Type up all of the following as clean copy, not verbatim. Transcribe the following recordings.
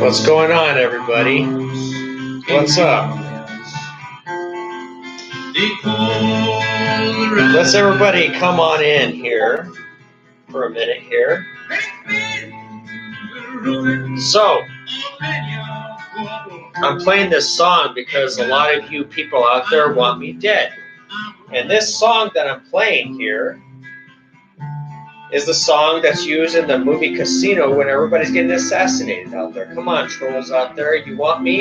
What's going on, everybody? What's up? Let's everybody come on in here for a minute here. So, I'm playing this song because a lot of you people out there want me dead. And this song that I'm playing here is the song that's used in the movie Casino when everybody's getting assassinated out there. Come on, trolls out there. You want me?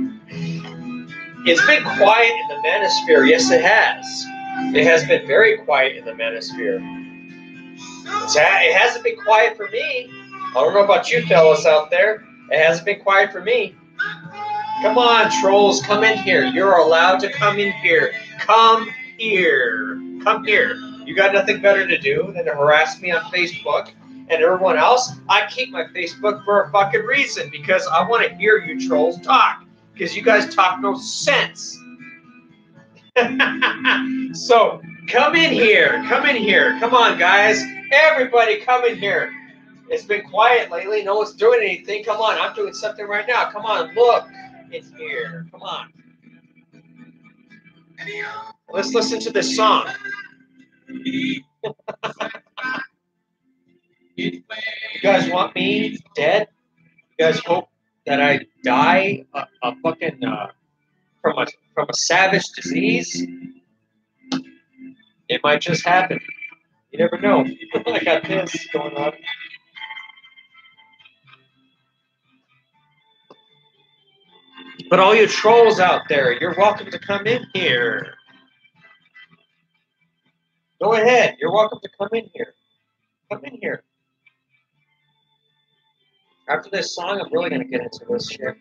It's been quiet in the manosphere. Yes, it has. It has been very quiet in the manosphere. It hasn't been quiet for me. I don't know about you fellas out there. It hasn't been quiet for me. Come on, trolls. Come in here. You're allowed to come in here. Come here. Come here. You got nothing better to do than to harass me on Facebook and everyone else. I keep my Facebook for a fucking reason because I want to hear you trolls talk because you guys talk no sense. So come in here. Come in here. Come on, guys. Everybody come in here. It's been quiet lately. No one's doing anything. Come on. I'm doing something right now. Come on. Look. It's here. Come on. Let's listen to this song. You guys want me dead? You guys hope that I die from a savage disease? It might just happen. You never know. I got this going on. But all you trolls out there, you're welcome to come in here. Go ahead. You're welcome to come in here. Come in here. After this song, I'm really going to get into this shit.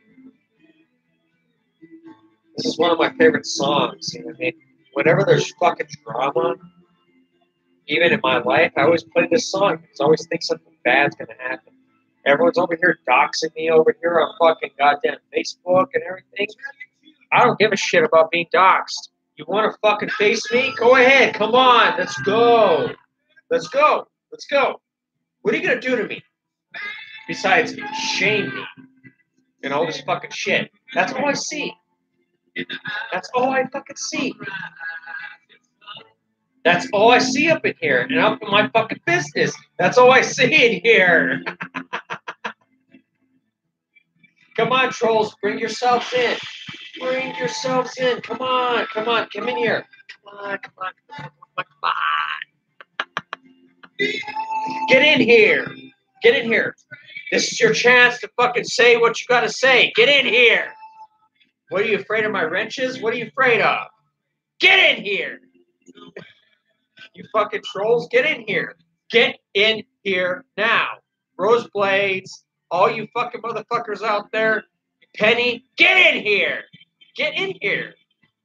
This is one of my favorite songs. You know what I mean? Whenever there's fucking drama, even in my life, I always play this song because I always think something bad's going to happen. Everyone's over here doxing me over here on fucking goddamn Facebook and everything. I don't give a shit about being doxed. You want to fucking face me? Go ahead. Come on. Let's go. Let's go. Let's go. What are you going to do to me? Besides shame me and all this fucking shit. That's all I see. That's all I fucking see. That's all I see up in here. And up in my fucking business. That's all I see in here. Come on, trolls. Bring yourselves in. Bring yourselves in. Come on. Come on. Come in here. Come on. Come on. Come on. Come on. Get in here. Get in here. This is your chance to fucking say what you gotta say. Get in here. What are you afraid of my wrenches? What are you afraid of? Get in here. You fucking trolls, get in here. Get in here now. Rose Blades, all you fucking motherfuckers out there, Penny, get in here. Get in here.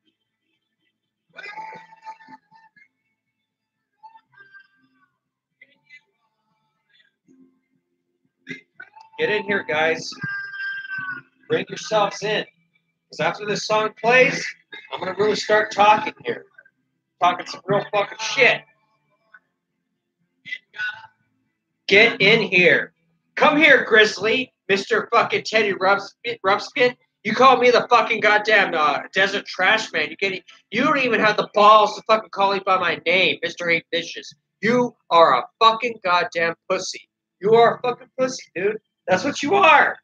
Get in here, guys. Bring yourselves in. Because after this song plays, I'm going to really start talking here. Talking some real fucking shit. Get in here. Come here, Grizzly, Mr. fucking Teddy Ruxpin. You call me the fucking goddamn desert trash man. You don't even have the balls to fucking call me by my name, Mr. Eight Dishes. You are a fucking goddamn pussy. You are a fucking pussy, dude. That's what you are.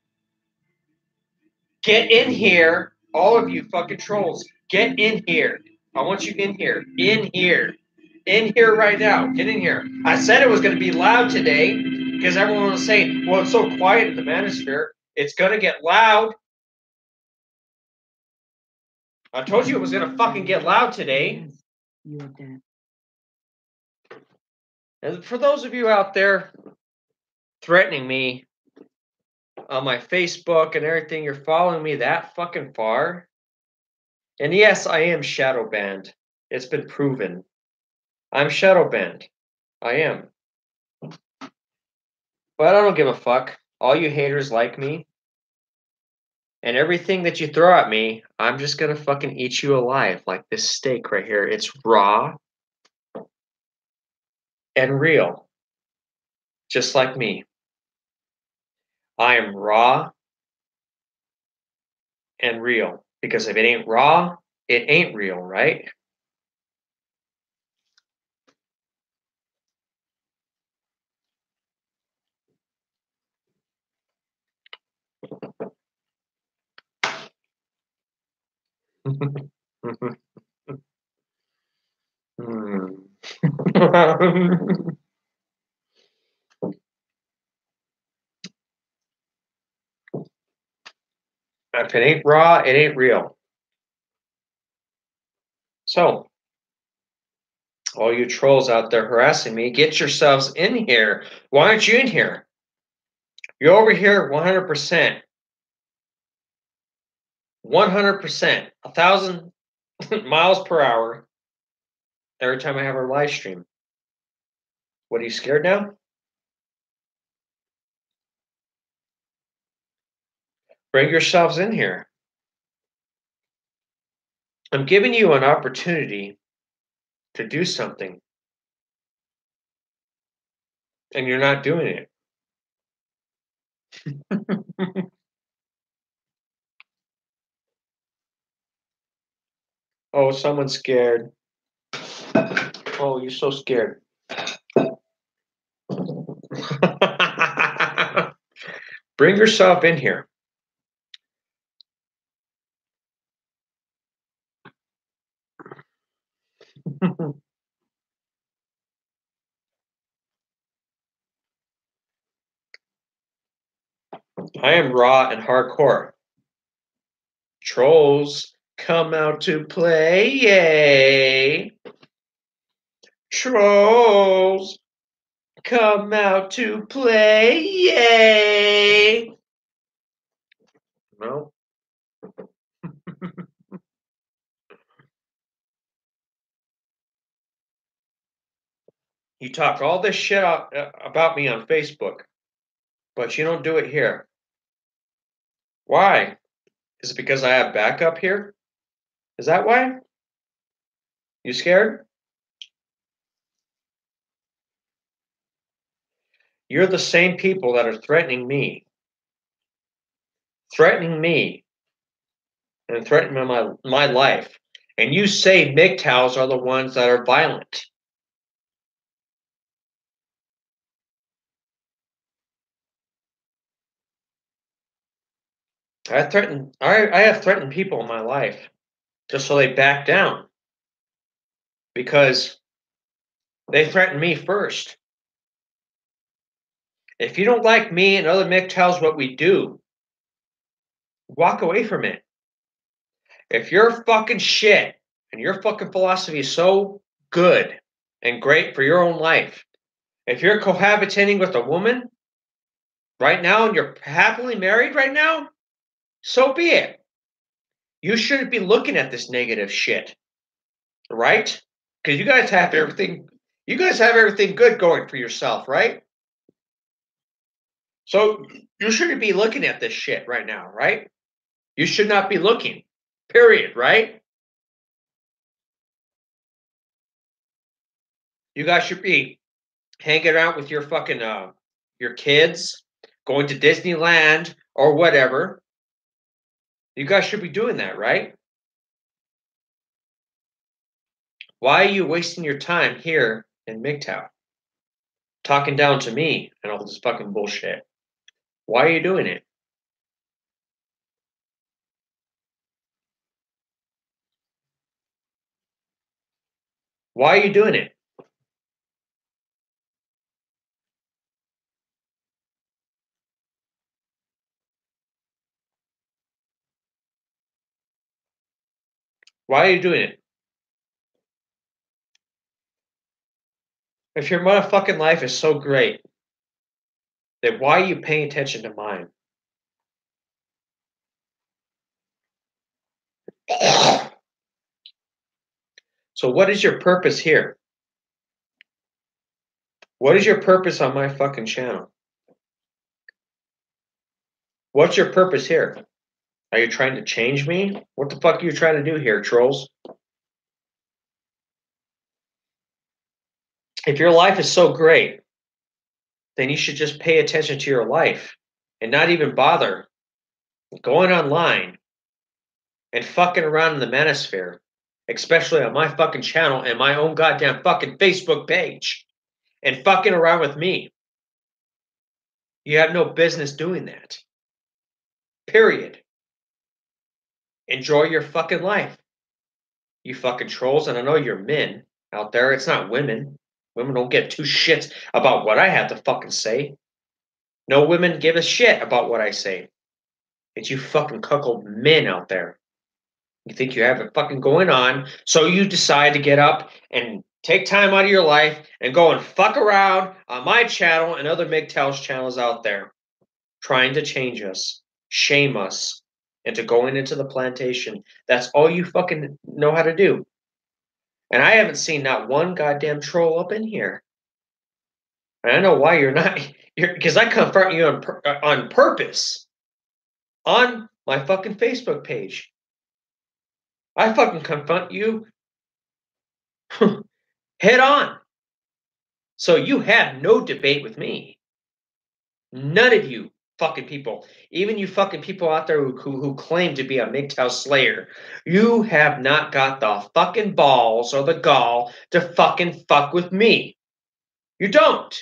Get in here, all of you fucking trolls. Get in here. I want you in here. In here. In here right now. Get in here. I said it was going to be loud today because everyone was saying, well, it's so quiet in the manosphere. It's going to get loud. I told you it was going to fucking get loud today. You're dead. And for those of you out there threatening me on my Facebook and everything, you're following me that fucking far. And yes, I am shadow banned. It's been proven. I'm shadow banned. I am. But I don't give a fuck. All you haters like me. And everything that you throw at me, I'm just gonna fucking eat you alive like this steak right here. It's raw and real. Just like me. I am raw and real. Because if it ain't raw, it ain't real, right? If it ain't raw, it ain't real. So, all you trolls out there harassing me, get yourselves in here. Why aren't you in here? You're over here 100%. 100%. 1,000 miles per hour every time I have a live stream. What, are you scared now? Bring yourselves in here. I'm giving you an opportunity to do something, and you're not doing it. Oh, someone's scared. Oh, you're so scared. Bring yourself in here. I am raw and hardcore. Trolls come out to play, yay! Trolls come out to play, yay! No. You talk all this shit about me on Facebook, but you don't do it here. Why? Is it because I have backup here? Is that why? You scared? You're the same people that are threatening me. Threatening me. And threatening my life. And you say MGTOWs are the ones that are violent. I have threatened people in my life just so they back down. Because they threatened me first. If you don't like me and other MGTOWs what we do, walk away from it. If your fucking shit and your fucking philosophy is so good and great for your own life, if you're cohabitating with a woman right now and you're happily married right now, so be it. You shouldn't be looking at this negative shit, right? Because you guys have everything good going for yourself, right? So you shouldn't be looking at this shit right now, right? You should not be looking, period, right? You guys should be hanging out with your fucking your kids, going to Disneyland or whatever. You guys should be doing that, right? Why are you wasting your time here in MGTOW? Talking down to me and all this fucking bullshit. Why are you doing it? Why are you doing it? Why are you doing it? If your motherfucking life is so great, then why are you paying attention to mine? So what is your purpose here? What is your purpose on my fucking channel? What's your purpose here? Are you trying to change me? What the fuck are you trying to do here, trolls? If your life is so great, then you should just pay attention to your life and not even bother going online and fucking around in the manosphere, especially on my fucking channel and my own goddamn fucking Facebook page, and fucking around with me. You have no business doing that. Period. Enjoy your fucking life. You fucking trolls, and I know you're men out there. It's not women. Women don't give two shits about what I have to fucking say. No women give a shit about what I say. It's you fucking cuckold men out there. You think you have it fucking going on, so you decide to get up and take time out of your life and go and fuck around on my channel and other MGTOW's channels out there, trying to change us, shame us into going into the plantation. That's all you fucking know how to do. And I haven't seen not one goddamn troll up in here. And I know why you're not. Because I confront you on purpose on my fucking Facebook page. I fucking confront you head on. So you have no debate with me. None of you fucking people, even you fucking people out there who claim to be a MGTOW slayer, you have not got the fucking balls or the gall to fucking fuck with me. You don't.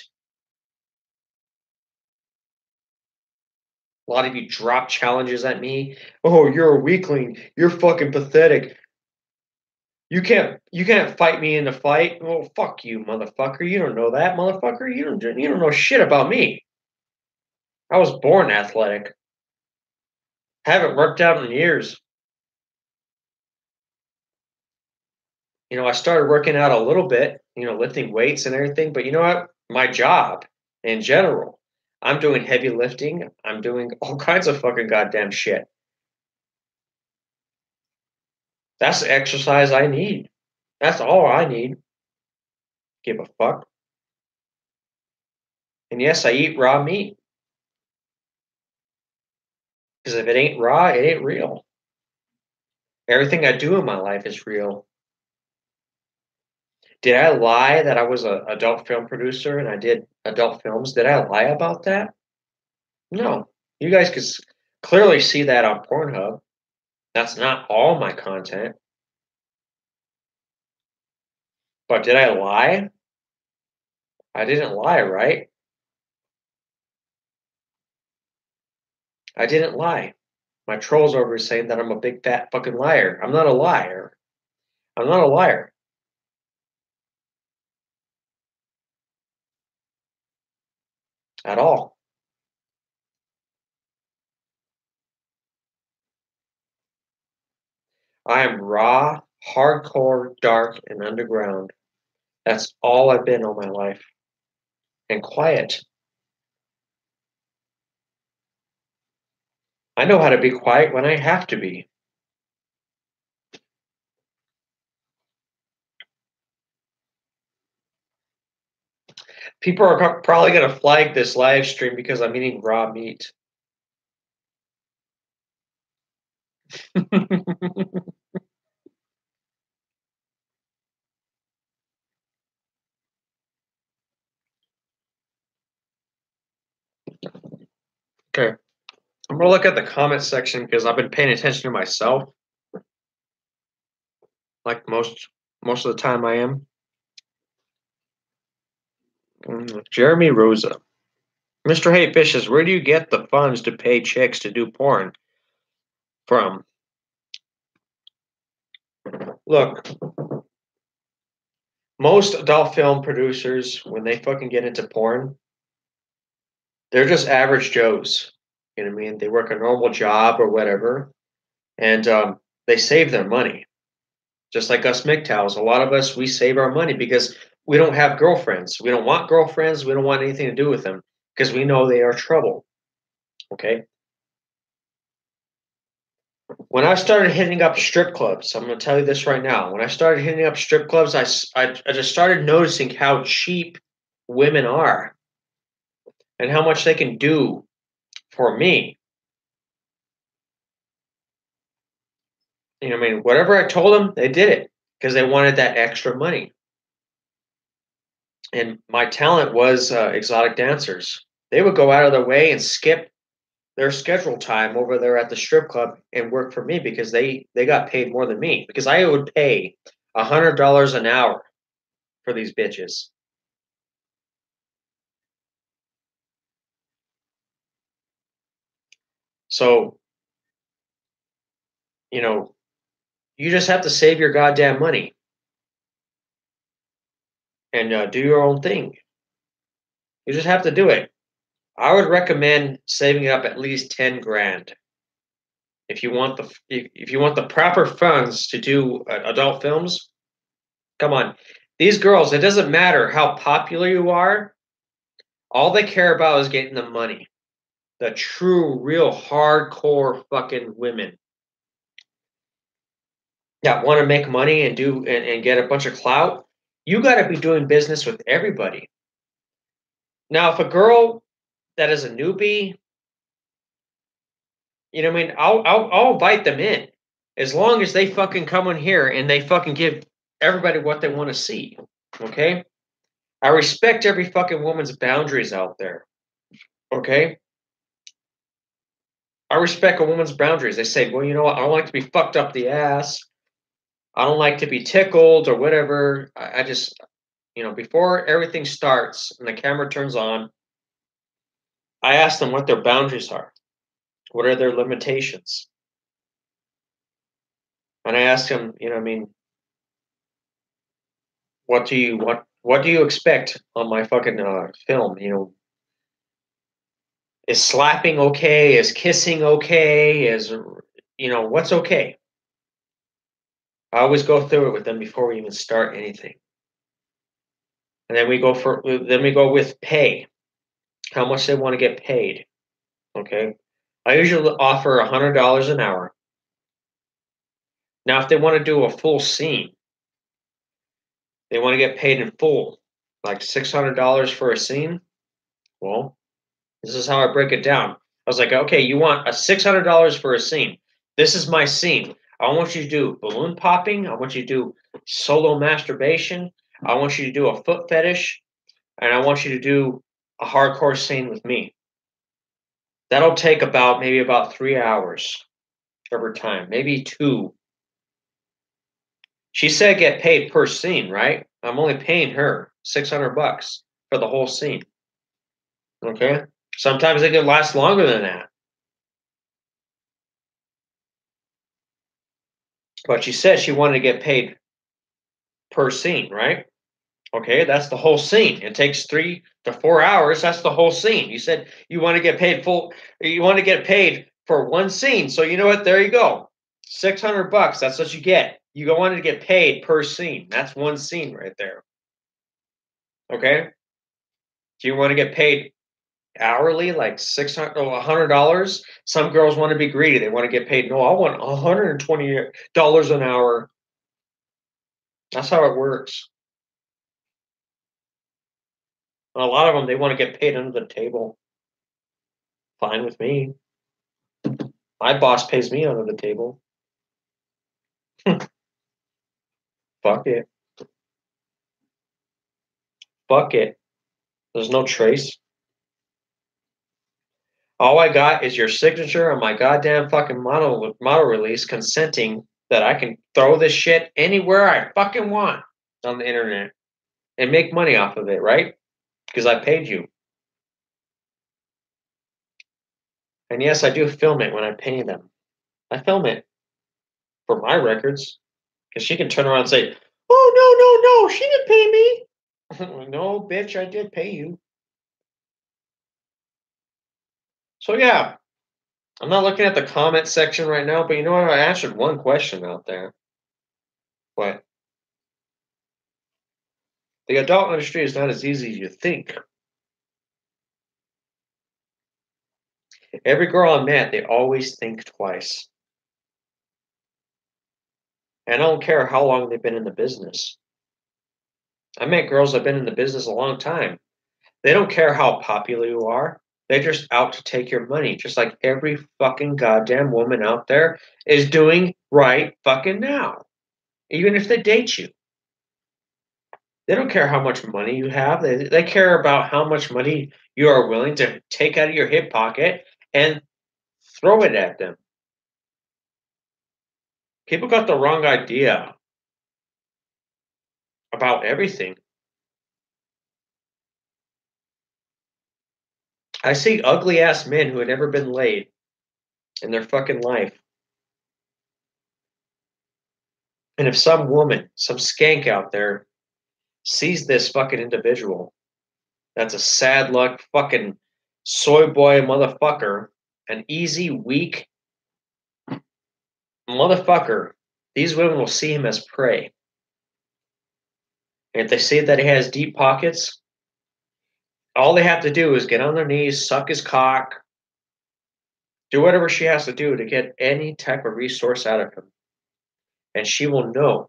A lot of you drop challenges at me. Oh, you're a weakling. You're fucking pathetic. You can't fight me in a fight. Oh, fuck you, motherfucker. You don't know that, motherfucker. You don't know shit about me. I was born athletic. Haven't worked out in years. You know, I started working out a little bit, lifting weights and everything, but you know what? My job in general, I'm doing heavy lifting. I'm doing all kinds of fucking goddamn shit. That's the exercise I need. That's all I need. Give a fuck. And yes, I eat raw meat. Because if it ain't raw, it ain't real. Everything I do in my life is real. Did I lie that I was an adult film producer and I did adult films? Did I lie about that? No. You guys could clearly see that on Pornhub. That's not all my content. But did I lie? I didn't lie, right? I didn't lie. My trolls over saying that I'm a big fat fucking liar. I'm not a liar. I'm not a liar. At all. I am raw, hardcore, dark, and underground. That's all I've been all my life. And quiet. I know how to be quiet when I have to be. People are probably going to flag this live stream because I'm eating raw meat. Okay. I'm going to look at the comment section because I've been paying attention to myself. Like most of the time I am. Jeremy Rosa. Mr. Hate Fishes, where do you get the funds to pay chicks to do porn from? Look, most adult film producers, when they fucking get into porn, they're just average Joes. You know what I mean? They work a normal job or whatever, and they save their money. Just like us MGTOWs, a lot of us, we save our money because we don't have girlfriends. We don't want girlfriends. We don't want anything to do with them because we know they are trouble. Okay? When I started hitting up strip clubs, I'm going to tell you this right now. When I started hitting up strip clubs, I just started noticing how cheap women are and how much they can do for me. You know what I mean? Whatever I told them, they did it because they wanted that extra money. And my talent was exotic dancers. They would go out of their way and skip their schedule time over there at the strip club and work for me because they got paid more than me because I would pay $100 an hour for these bitches. So, you know, you just have to save your goddamn money and do your own thing. You just have to do it. I would recommend saving up at least 10 grand if you want the proper funds to do adult films. Come on, these girls. It doesn't matter how popular you are. All they care about is getting the money. The true, real, hardcore fucking women that want to make money and do and get a bunch of clout. You got to be doing business with everybody. Now, if a girl that is a newbie, you know what I mean, I'll invite them in as long as they fucking come in here and they fucking give everybody what they want to see. Okay, I respect every fucking woman's boundaries out there. Okay, I respect a woman's boundaries. They say, well, you know what? I don't like to be fucked up the ass. I don't like to be tickled or whatever. I just, before everything starts and the camera turns on, I ask them what their boundaries are. What are their limitations? And I ask them, I mean, what do you expect on my fucking film? Is slapping okay? Is kissing okay? What's okay? I always go through it with them before we even start anything. And then we go with pay. How much they want to get paid. Okay. I usually offer $100 an hour. Now, if they want to do a full scene, they want to get paid in full, like $600 for a scene. Well, this is how I break it down. I was like, okay, you want a $600 for a scene. This is my scene. I want you to do balloon popping. I want you to do solo masturbation. I want you to do a foot fetish. And I want you to do a hardcore scene with me. That'll take maybe about 3 hours over time, maybe 2. She said get paid per scene, right? I'm only paying her $600 for the whole scene. Okay? Sometimes they can last longer than that. But she said she wanted to get paid per scene, right? Okay, that's the whole scene. It takes 3 to 4 hours. That's the whole scene. You said you want to get paid full. You want to get paid for one scene. So you know what? There you go. $600. That's what you get. You wanted to get paid per scene. That's one scene right there. Okay. Do you want to get paid hourly, like $600 or $100? Some girls want to be greedy. They want to get paid. No, I want $120 an hour. That's how it works. And a lot of them, they want to get paid under the table. Fine with me. My boss pays me under the table. Fuck it. Fuck it. There's no trace. All I got is your signature on my goddamn fucking model release consenting that I can throw this shit anywhere I fucking want on the internet and make money off of it, right? Because I paid you. And yes, I do film it when I pay them. I film it for my records. Because she can turn around and say, oh, no, she didn't pay me. No, bitch, I did pay you. So, yeah, I'm not looking at the comment section right now, but you know what? I answered one question out there. What? The adult industry is not as easy as you think. Every girl I met, they always think twice. And I don't care how long they've been in the business. I met girls that have been in the business a long time. They don't care how popular you are. They're just out to take your money, just like every fucking goddamn woman out there is doing right fucking now. Even if they date you. They don't care how much money you have. They care about how much money you are willing to take out of your hip pocket and Throw it at them. People got the wrong idea about everything. I see ugly ass men who had never been laid in their fucking life. And if some woman, some skank out there sees this fucking individual, that's a sad luck fucking soy boy motherfucker, an easy, weak motherfucker, these women will see him as prey. And if they see that he has deep pockets, all they have to do is get on their knees, suck his cock, do whatever she has to do to get any type of resource out of him. And she will know.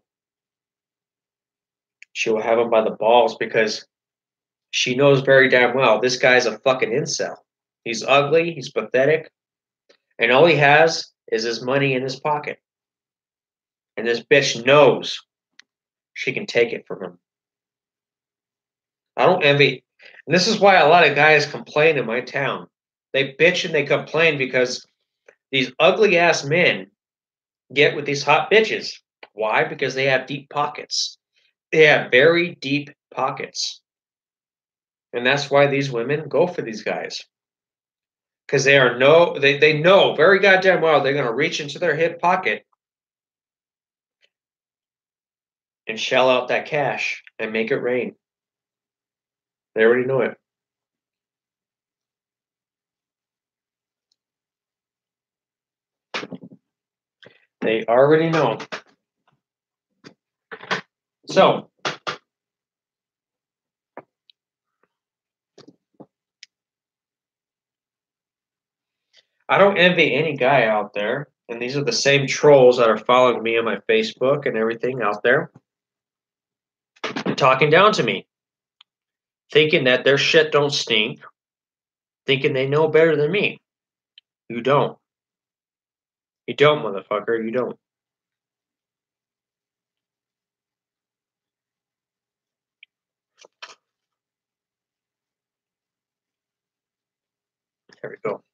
She will have him by the balls because she knows very damn well this guy's a fucking incel. He's ugly, he's pathetic, and all he has is his money in his pocket. And this bitch knows she can take it from him. I don't envy. And this is why a lot of guys complain in my town. They bitch and they complain because these ugly ass men get with these hot bitches. Why? Because they have deep pockets. They have very deep pockets. And that's why these women go for these guys. Because they know very goddamn well they're going to reach into their hip pocket and shell out that cash and make it rain. They already know it. They already know. So, I don't envy any guy out there. And these are the same trolls that are following me on my Facebook and everything out there. And talking down to me. Thinking that their shit don't stink. Thinking they know better than me. You don't. You don't, motherfucker. You don't. There we go.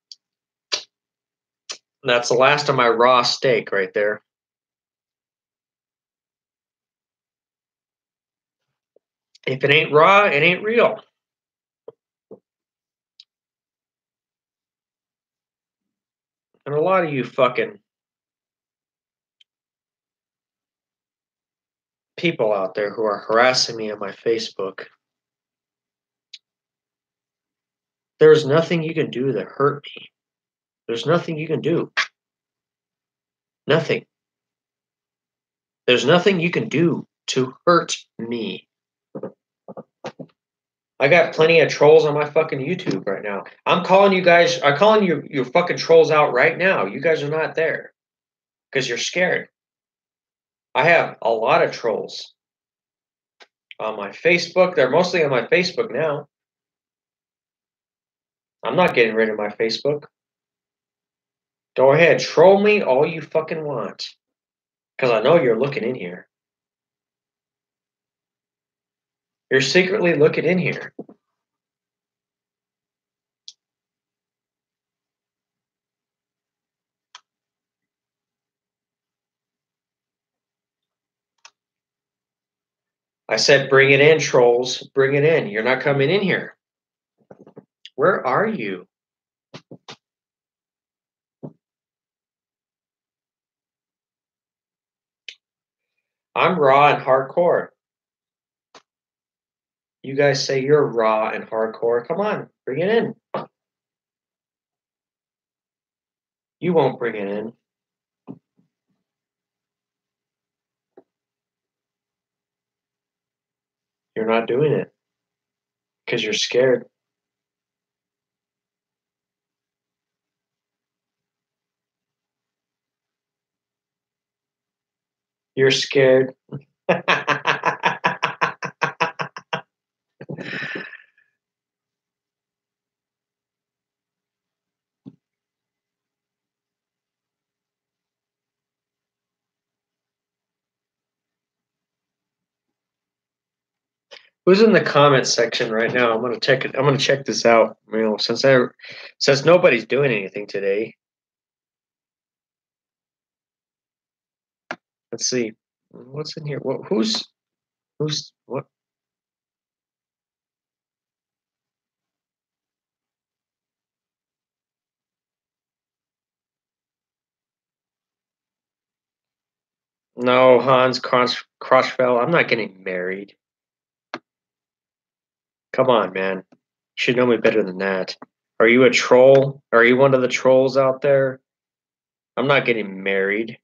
That's the last of my raw steak right there. If it ain't raw, it ain't real. And a lot of you fucking people out there who are harassing me on my Facebook, there's nothing you can do to hurt me. There's nothing you can do. Nothing. There's nothing you can do to hurt me. I got plenty of trolls on my fucking YouTube right now. I'm calling your fucking trolls out right now. You guys are not there because you're scared. I have a lot of trolls on my Facebook. They're mostly on my Facebook now. I'm not getting rid of my Facebook. Go ahead, troll me all you fucking want. Because I know you're looking in here. You're secretly looking in here. I said, bring it in, trolls. Bring it in. You're not coming in here. Where are you? I'm raw and hardcore. You guys say you're raw and hardcore. Come on, bring it in. You won't bring it in. You're not doing it because you're scared. You're scared. Who's in the comments section right now? I'm gonna check it. I'm gonna check this out. Since nobody's doing anything today, Let's see. What's in here? Who's what? No, Hans Crossfell. I'm not getting married. Come on, man. You should know me better than that. Are you a troll? Are you one of the trolls out there? I'm not getting married.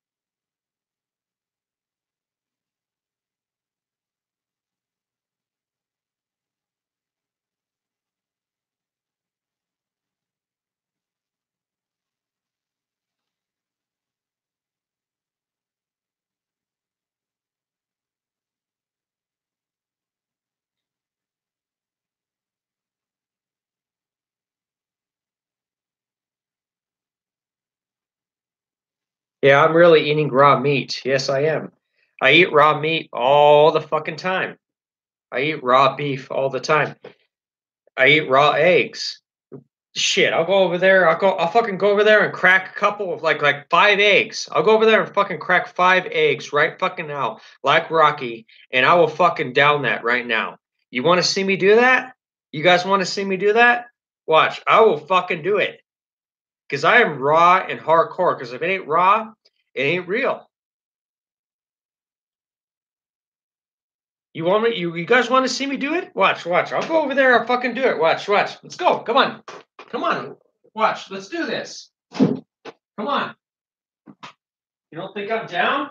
Yeah, I'm really eating raw meat. Yes, I am. I eat raw meat all the fucking time. I eat raw beef all the time. I eat raw eggs. Shit, I'll go over there. I'll fucking go over there and crack a couple of like 5 eggs. I'll go over there and fucking crack 5 eggs right fucking now, like Rocky, and I will fucking down that right now. You want to see me do that? You guys want to see me do that? Watch, I will fucking do it. Because I am raw and hardcore. Because if it ain't raw, it ain't real. You guys want to see me do it? Watch. I'll go over there. I'll fucking do it. Watch. Let's go. Come on. Watch. Let's do this. Come on. You don't think I'm down?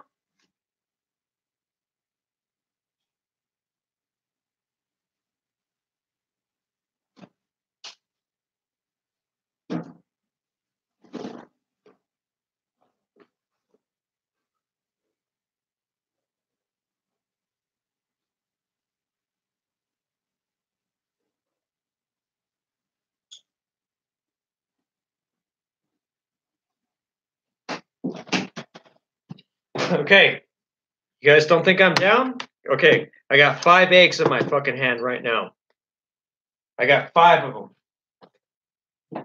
Okay. You guys don't think I'm down? Okay. I got 5 eggs in my fucking hand right now. I got 5 of them.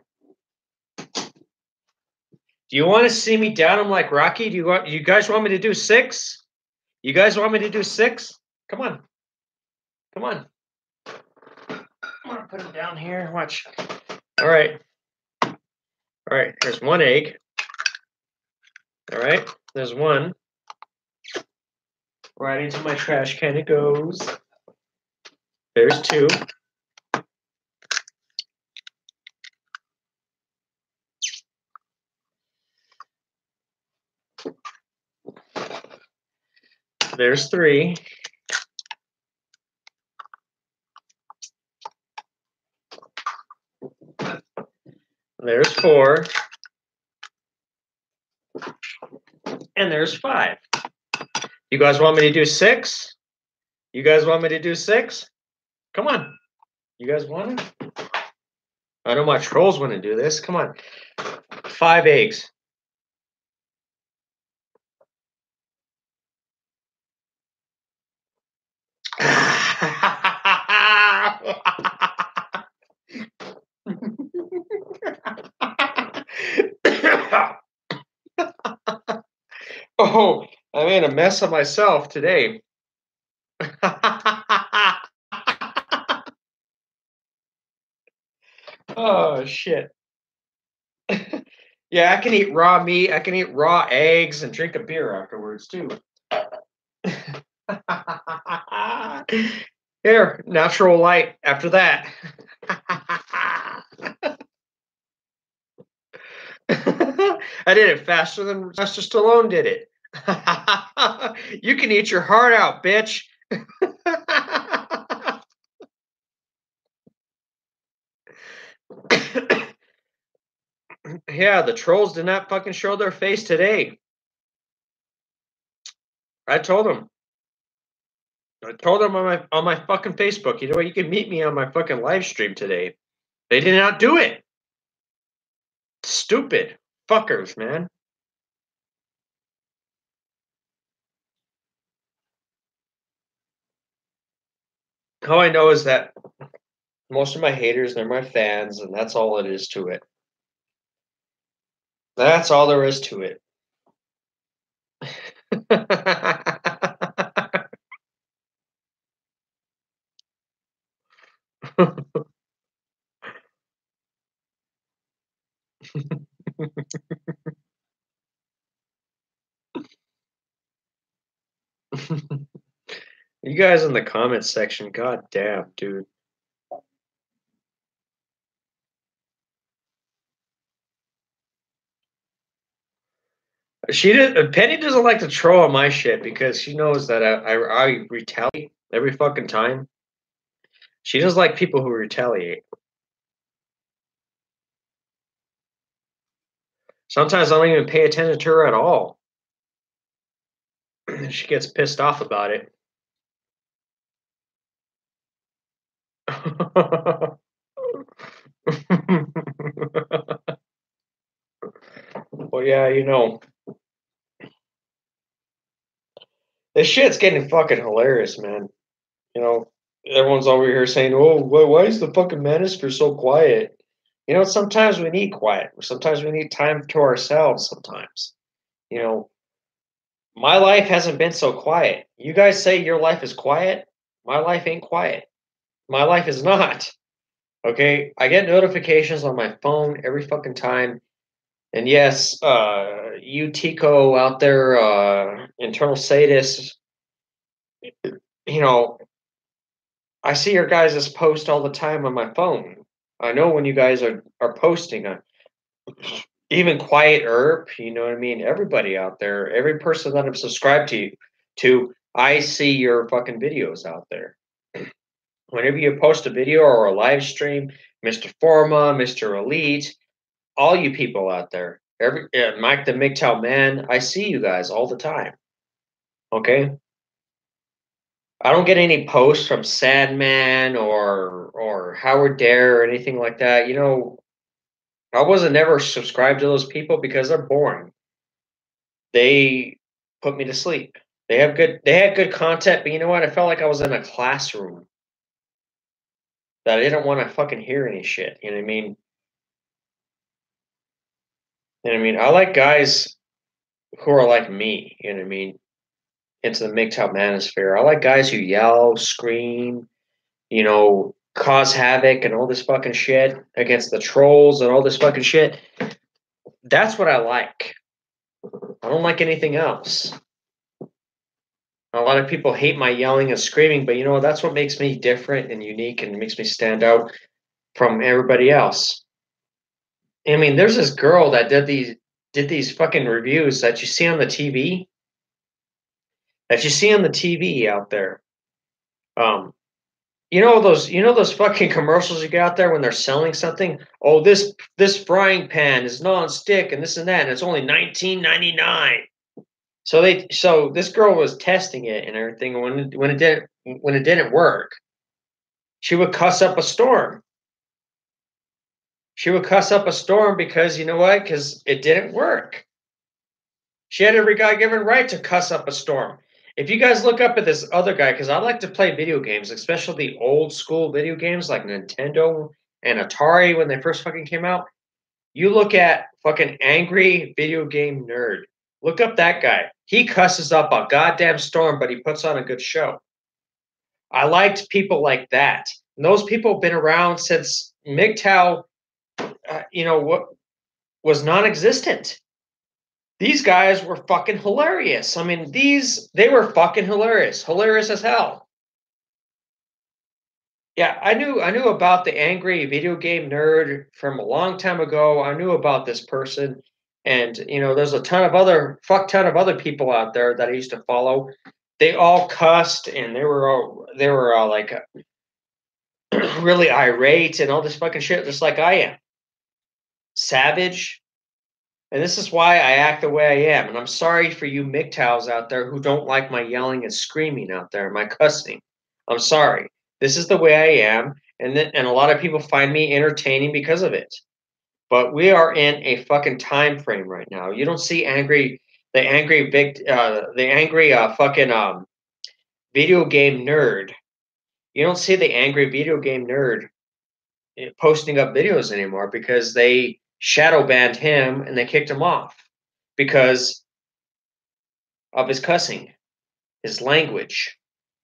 Do you want to see me down them like Rocky? You guys want me to do 6? You guys want me to do 6? Come on. I'm gonna put them down here. Watch. All right. There's 1 egg. All right. There's 1. Right into my trash can it goes. There's 2. There's 3. There's 4. And there's 5. You guys want me to do 6? You guys want me to do 6? Come on. You guys want it? I know my trolls want to do this. Come on. 5 eggs. Oh, I made a mess of myself today. Oh, shit. Yeah, I can eat raw meat. I can eat raw eggs and drink a beer afterwards, too. Here, natural light after that. I did it faster than Sylvester Stallone did it. You can eat your heart out, bitch. Yeah, the trolls did not fucking show their face today. I told them. On my fucking Facebook, you know what? You can meet me on my fucking live stream today. They did not do it. Stupid fuckers, man. All I know is that most of my haters, they're my fans, and that's all it is to it. That's all there is to it. You guys in the comments section, god damn, dude. Penny doesn't like to troll on my shit because she knows that I retaliate every fucking time. She doesn't like people who retaliate. Sometimes I don't even pay attention to her at all. She gets pissed off about it. Well, yeah, this shit's getting fucking hilarious, man. Everyone's over here saying, "Oh, why is the fucking manosphere so quiet?" Sometimes we need quiet. Sometimes we need time to ourselves. Sometimes, you know, my life hasn't been so quiet. You guys say your life is quiet. My life ain't quiet. My life is not. Okay, I get notifications on my phone every fucking time. And yes, you Tico out there, internal sadists, you know, I see your guys' post all the time on my phone. I know when you guys are posting on even Quiet Herb, you know what I mean? Everybody out there, every person that I'm subscribed to, I see your fucking videos out there. Whenever you post a video or a live stream, Mr. Forma, Mr. Elite, all you people out there, Mike the MGTOW man, I see you guys all the time. Okay, I don't get any posts from Sadman or Howard Dare or anything like that. I wasn't never subscribed to those people because they're boring. They put me to sleep. They had good content, but you know what? I felt like I was in a classroom that I didn't want to fucking hear any shit. You know what I mean? You know what I mean? I like guys who are like me. You know what I mean? Into the MGTOW manosphere. I like guys who yell, scream, cause havoc and all this fucking shit against the trolls and all this fucking shit. That's what I like. I don't like anything else. A lot of people hate my yelling and screaming, but that's what makes me different and unique and makes me stand out from everybody else. I mean, there's this girl that did these fucking reviews that you see on the TV, out there. Um, those fucking commercials you get out there when they're selling something. Oh, this frying pan is non-stick and this and that, and it's only $19.99. So this girl was testing it and everything. And when it didn't work, she would cuss up a storm. She would cuss up a storm because you know what? Because it didn't work. She had every God-given right to cuss up a storm. If you guys look up at this other guy, because I like to play video games, especially the old school video games like Nintendo and Atari when they first fucking came out. You look at fucking Angry Video Game Nerd. Look up that guy. He cusses up a goddamn storm, but he puts on a good show. I liked people like that. And those people have been around since MGTOW, what was non-existent. These guys were fucking hilarious. I mean, they were fucking hilarious as hell. Yeah, I knew about the Angry Video Game Nerd from a long time ago. I knew about this person, and there's a ton of other people out there that I used to follow. They all cussed, and they were all like really irate and all this fucking shit, just like I am, savage. And this is why I act the way I am. And I'm sorry for you MGTOWs out there who don't like my yelling and screaming out there, my cussing. I'm sorry. This is the way I am, and a lot of people find me entertaining because of it. But we are in a fucking time frame right now. You don't see the angry fucking video game nerd. You don't see the angry video game nerd posting up videos anymore because they shadow banned him and they kicked him off because of his cussing, his language.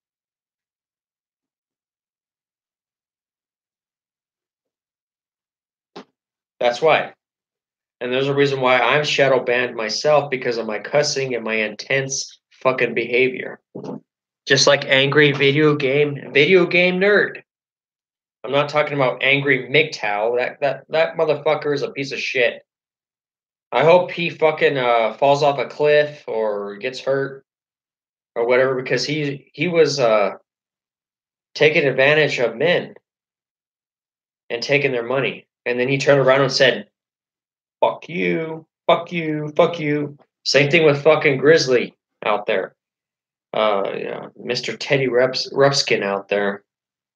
That's why. And there's a reason why I'm shadow banned myself because of my cussing and my intense fucking behavior. Just like angry video game nerd. I'm not talking about angry MGTOW. That motherfucker is a piece of shit. I hope he fucking falls off a cliff or gets hurt or whatever because he was taking advantage of men and taking their money. And then he turned around and said, fuck you, fuck you, fuck you. Same thing with fucking Grizzly out there. Yeah, Mr. Teddy Ruxpin out there.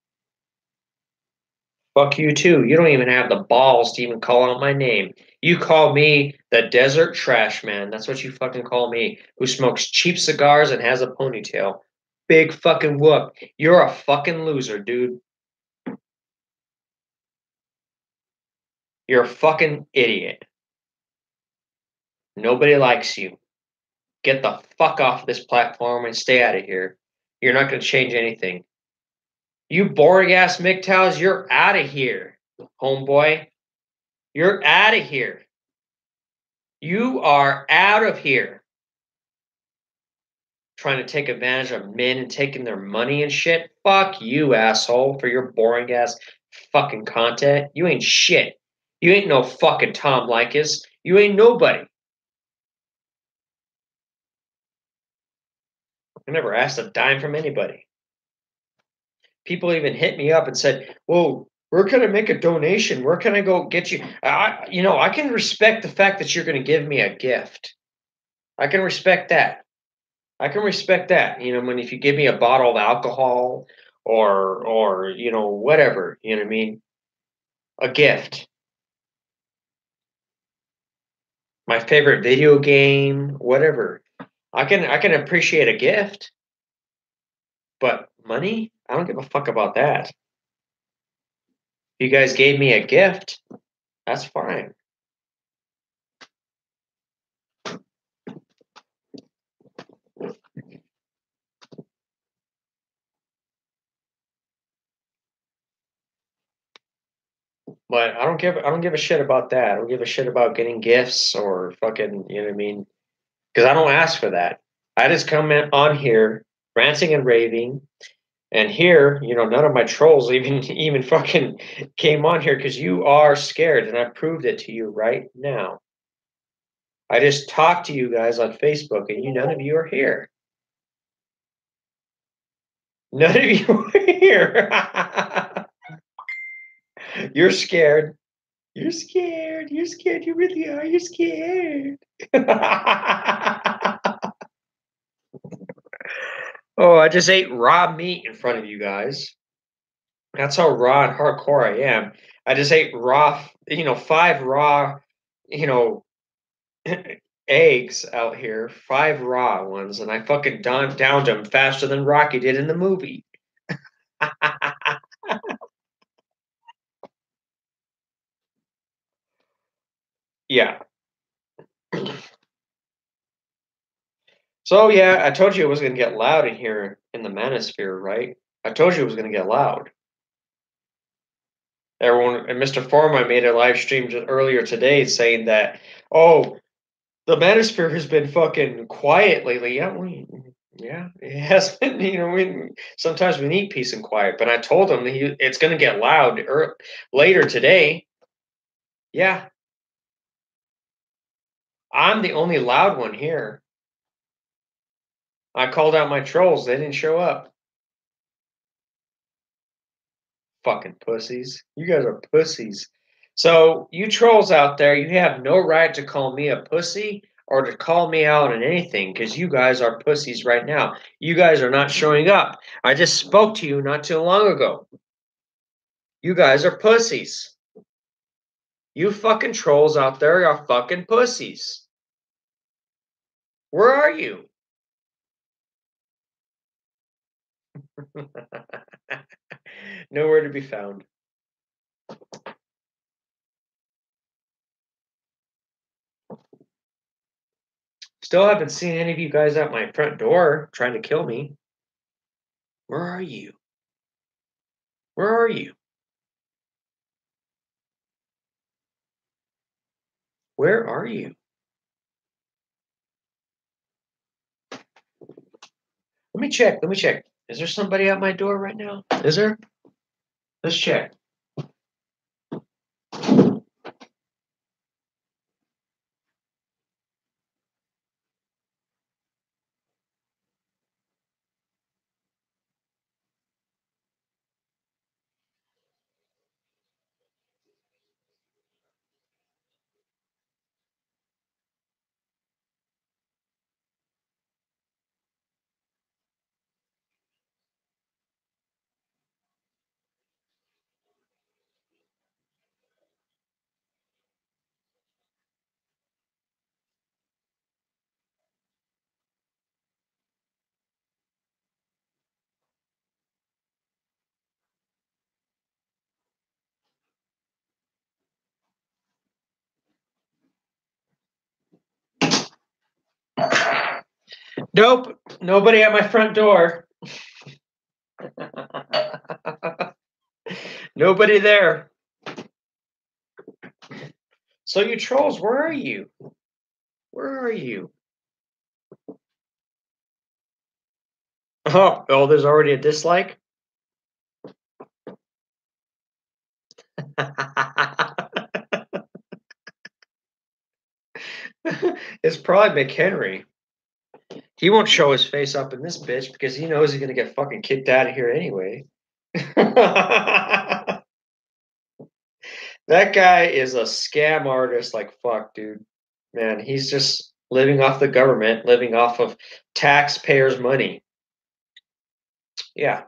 Fuck you too. You don't even have the balls to even call out my name. You call me the desert trash man. That's what you fucking call me, who smokes cheap cigars and has a ponytail. Big fucking whoop. You're a fucking loser, dude. You're a fucking idiot. Nobody likes you. Get the fuck off this platform and stay out of here. You're not going to change anything. You boring ass MGTOWs, you're out of here, homeboy. You're out of here. You are out of here. Trying to take advantage of men and taking their money and shit. Fuck you, asshole, for your boring ass fucking content. You ain't shit. You ain't no fucking Tom Likas. You ain't nobody. I never asked a dime from anybody. People even hit me up and said, "Whoa, where can I make a donation? Where can I go get you?" I can respect the fact that you're going to give me a gift. I can respect that. I can respect that. When if you give me a bottle of alcohol or whatever, you know what I mean, a gift. My favorite video game, whatever. I can appreciate a gift, but money, I don't give a fuck about that. If you guys gave me a gift, that's fine. But I don't give a shit about that. I don't give a shit about getting gifts or fucking, you know what I mean? Because I don't ask for that. I just come on here ranting and raving. And here, none of my trolls even fucking came on here because you are scared, and I proved it to you right now. I just talked to you guys on Facebook, and none of you are here. None of you are here. You're scared. You're scared. You're scared. You really are. You're scared. Oh, I just ate raw meat in front of you guys. That's how raw and hardcore I am. I just ate raw, 5 raw, you know, eggs out here, 5 raw ones, and I fucking downed them faster than Rocky did in the movie. Yeah. So yeah, I told you it was gonna get loud in here in the manosphere, right? I told you it was gonna get loud. Everyone and Mr. Forma made a live stream just earlier today saying that, oh, the manosphere has been fucking quiet lately. Yeah, it has been. Sometimes we need peace and quiet. But I told him it's going to get loud later today. Yeah, I'm the only loud one here. I called out my trolls. They didn't show up. Fucking pussies. You guys are pussies. So, you trolls out there, you have no right to call me a pussy or to call me out on anything because you guys are pussies right now. You guys are not showing up. I just spoke to you not too long ago. You guys are pussies. You fucking trolls out there are fucking pussies. Where are you? Nowhere to be found. Still haven't seen any of you guys at my front door trying to kill me. Where are you? Where are you? Where are you? Let me check. Let me check. Is there somebody at my door right now? Is there? Let's check. Nope. Nobody at my front door. Nobody there. So you trolls, where are you? Where are you? Oh, there's already a dislike? It's probably McHenry. He won't show his face up in this bitch because he knows he's gonna get fucking kicked out of here anyway. That guy is a scam artist like fuck, dude. Man, he's just living off the government, living off of taxpayers' money. Yeah.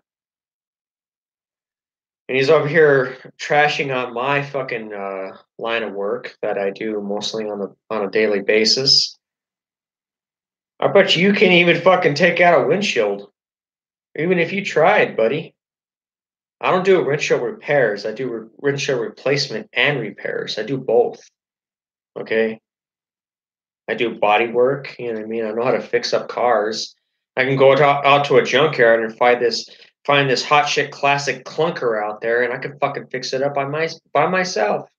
And he's over here trashing on my fucking line of work that I do mostly on a daily basis. I bet you can't even fucking take out a windshield, even if you tried, buddy. I don't do windshield repairs. I do windshield replacement and repairs. I do both. Okay. I do body work. You know what I mean? I know how to fix up cars. I can go out to a junkyard and find this hot shit classic clunker out there, and I can fucking fix it up by myself.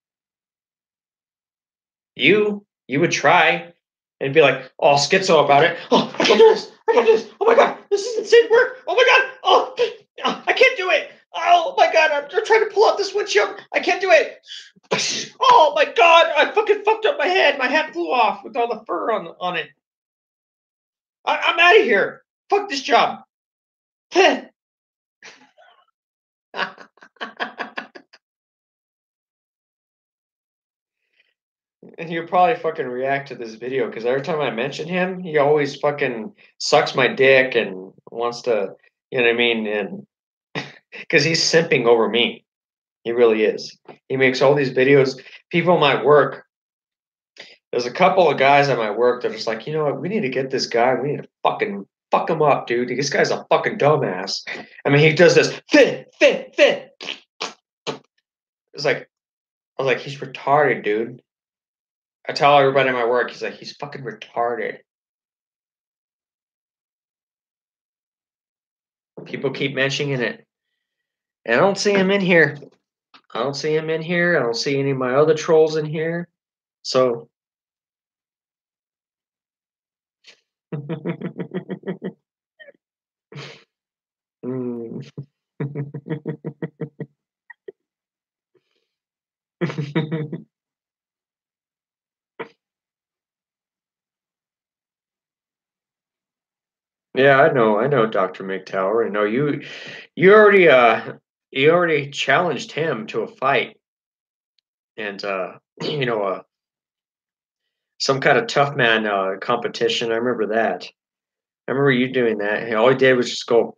You would try and be like all schizo about it. Oh, I can't do this. I can't do this. Oh my god, this is insane work. Oh my god. Oh, I can't do it. Oh my god, I'm trying to pull out this windshield. I can't do it. Oh my god, I fucking fucked up my head. My hat flew off with all the fur on it. I'm out of here. Fuck this job. And he'll probably fucking react to this video because every time I mention him, he always fucking sucks my dick and wants to, you know what I mean? And because he's simping over me. He really is. He makes all these videos. People at my work, there's a couple of guys at my work that are just like, you know what, we need to get this guy. We need to fucking fuck him up, dude. This guy's a fucking dumbass. I mean, he does this, fit. It's like, I was like, he's retarded, dude. I tell everybody at my work, he's like, he's fucking retarded. People keep mentioning it. And I don't see him in here. I don't see him in here. I don't see any of my other trolls in here. So. Mm. Yeah, I know, Dr. McTower. I know you already you already challenged him to a fight and you know some kind of tough man competition. I remember that. I remember you doing that. And all he did was just go,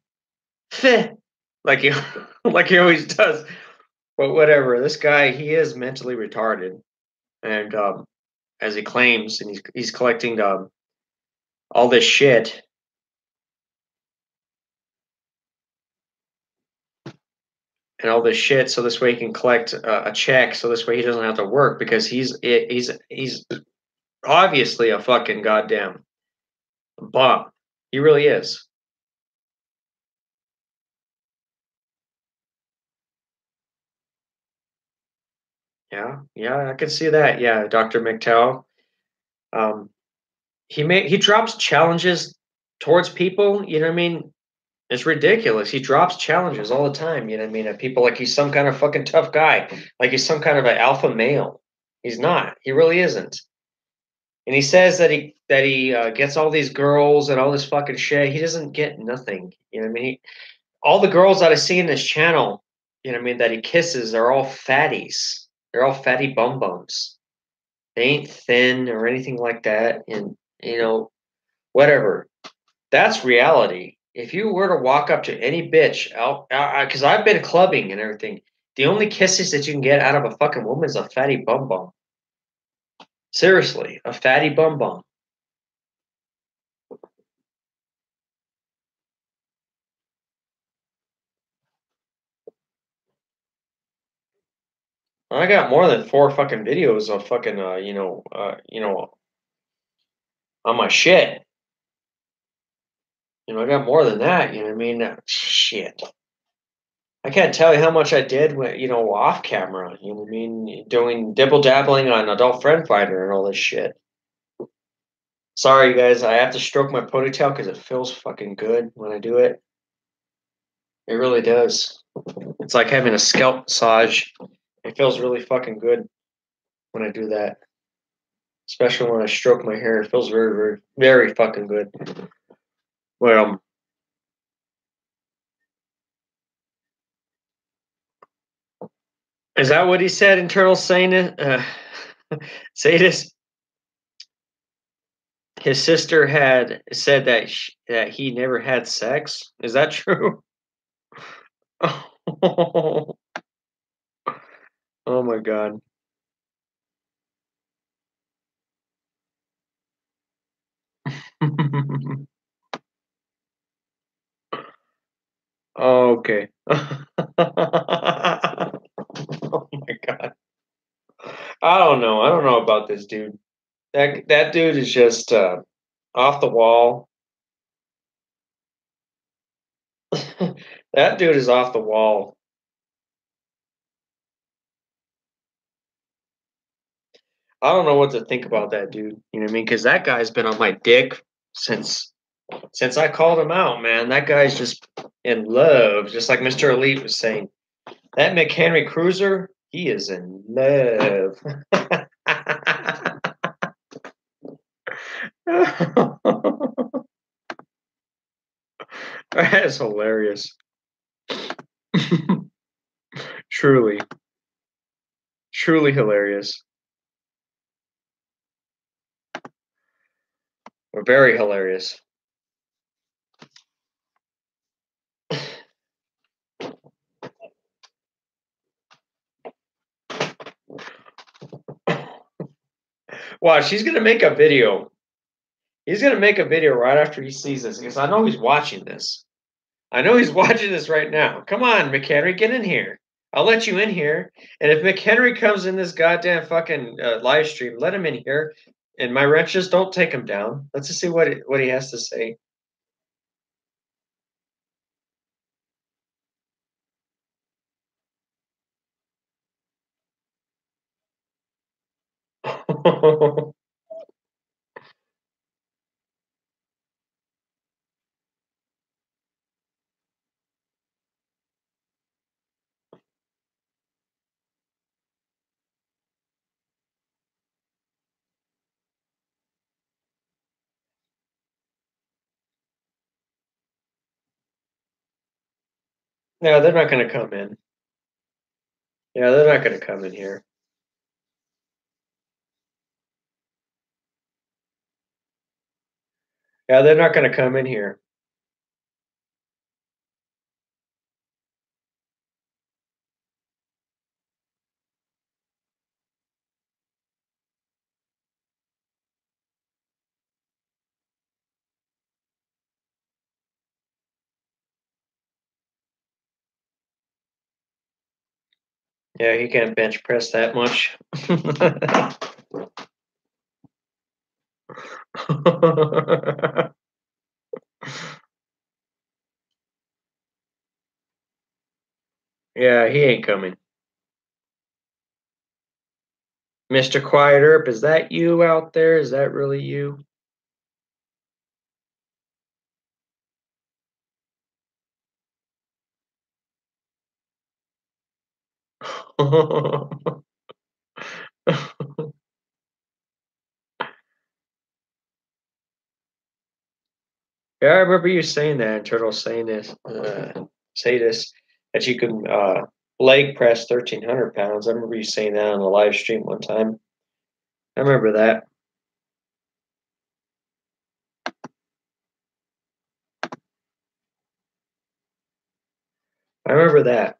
like he like he always does. But whatever. This guy, he is mentally retarded, and as he claims, and he's collecting all this shit. And all this shit, so this way he can collect a check, so this way he doesn't have to work because he's obviously a fucking goddamn bum. He really is. Yeah, I can see that. Yeah, Dr. McTowell. Um, he drops challenges towards people. You know what I mean? It's ridiculous. He drops challenges all the time. You know what I mean? At people like he's some kind of fucking tough guy, like he's some kind of an alpha male. He's not. He really isn't. And he says that he gets all these girls and all this fucking shit. He doesn't get nothing. You know what I mean? All the girls that I see in this channel, you know what I mean, that he kisses are all fatties. They're all fatty bum bums. They ain't thin or anything like that. And whatever. That's reality. If you were to walk up to any bitch out, because I've been clubbing and everything, the only kisses that you can get out of a fucking woman is a fatty bum bum. Seriously, a fatty bum bum. I got more than four fucking videos of fucking on my shit. I got more than that. You know what I mean? Shit. I can't tell you how much I did when off camera. You know what I mean? Doing dibble dabbling on Adult Friend Finder and all this shit. Sorry, guys. I have to stroke my ponytail because it feels fucking good when I do it. It really does. It's like having a scalp massage. It feels really fucking good when I do that. Especially when I stroke my hair. It feels very, very, very fucking good. Well, is that what he said? Internal sadist. Sadist. His sister had said that he never had sex. Is that true? Oh, my god. Oh, okay. Oh my god. I don't know. I don't know about this dude. That dude is just off the wall. That dude is off the wall. I don't know what to think about that dude. You know what I mean? Because that guy's been on my dick since I called him out, man. That guy's just in love, just like Mr. Elite was saying. That McHenry Cruiser, he is in love. That is hilarious. Truly, truly hilarious. Very hilarious. Watch, he's gonna make a video. He's gonna make a video right after he sees this because I know he's watching this. I know he's watching this right now. Come on, McHenry, get in here. I'll let you in here. And if McHenry comes in this goddamn fucking live stream, let him in here. And my wrenches, don't take him down. Let's just see what he has to say. Yeah, they're not going to come in. Yeah, they're not going to come in here. Yeah, they're not going to come in here. Yeah, he can't bench press that much. Yeah, he ain't coming. Mr. Quiet Earp, is that you out there? Is that really you? Yeah, I remember you saying that, Turtle saying this, say this, that you can leg press 1,300 pounds. I remember you saying that on the live stream one time. I remember that. I remember that.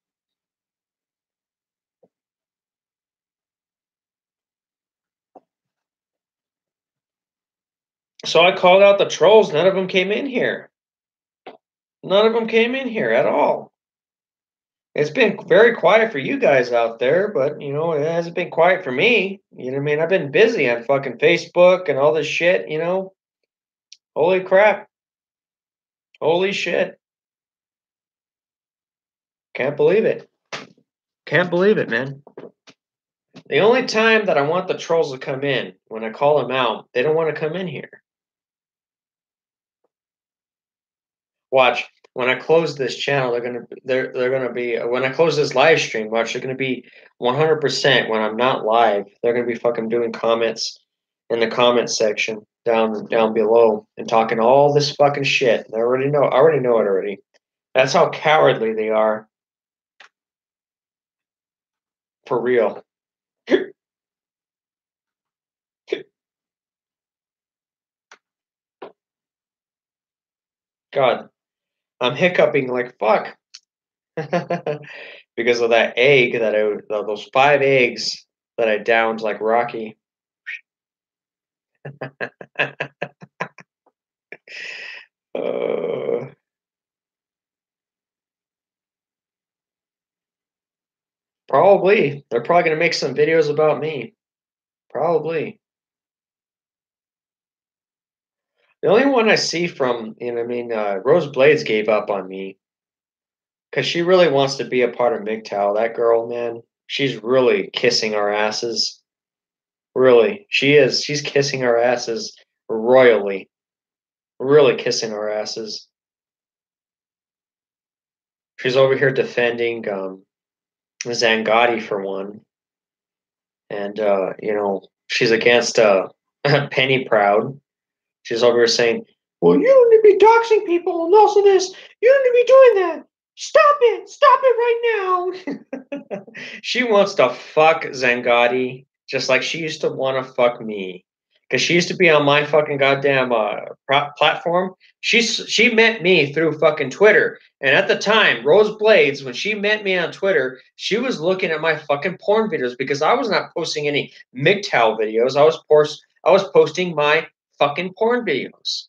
So I called out the trolls. None of them came in here. None of them came in here at all. It's been very quiet for you guys out there, but you know, it hasn't been quiet for me. You know what I mean? I've been busy on fucking Facebook and all this shit, you know? Holy crap. Holy shit. Can't believe it. Can't believe it, man. The only time that I want the trolls to come in, when I call them out, they don't want to come in here. Watch, when I close this channel, they're gonna be when I close this live stream, watch, they're gonna be 100% when I'm not live. They're gonna be fucking doing comments in the comments section down below and talking all this fucking shit. I already know it already. That's how cowardly they are. For real. God, I'm hiccuping like fuck. Because of that egg those 5 eggs that I downed like Rocky. uh, Probably. They're probably gonna make some videos about me. Probably. The only one I see from, you know, what I mean, Rose Blades gave up on me because she really wants to be a part of MGTOW. That girl, man, she's really kissing our asses. Really, she is. She's kissing our asses royally. Really kissing our asses. She's over here defending Zangotti for one, and you know, she's against Penny Proud. She's over here saying, "Well, you don't need to be doxing people and also this. You don't need to be doing that. Stop it! Stop it right now!" She wants to fuck Zangotti just like she used to want to fuck me. Because she used to be on my fucking goddamn platform. She met me through fucking Twitter. And at the time, Rose Blades, when she met me on Twitter, she was looking at my fucking porn videos because I was not posting any MGTOW videos. I was posting my fucking porn videos.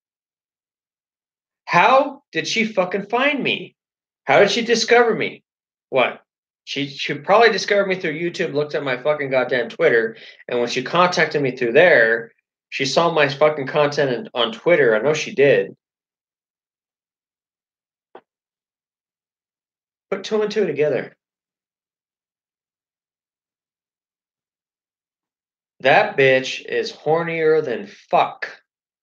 How did she fucking find me? How did she discover me? What? She probably discovered me through YouTube, looked at my fucking goddamn Twitter, and when she contacted me through there, she saw my fucking content on Twitter. I know she did. Put two and two together. That bitch is hornier than fuck.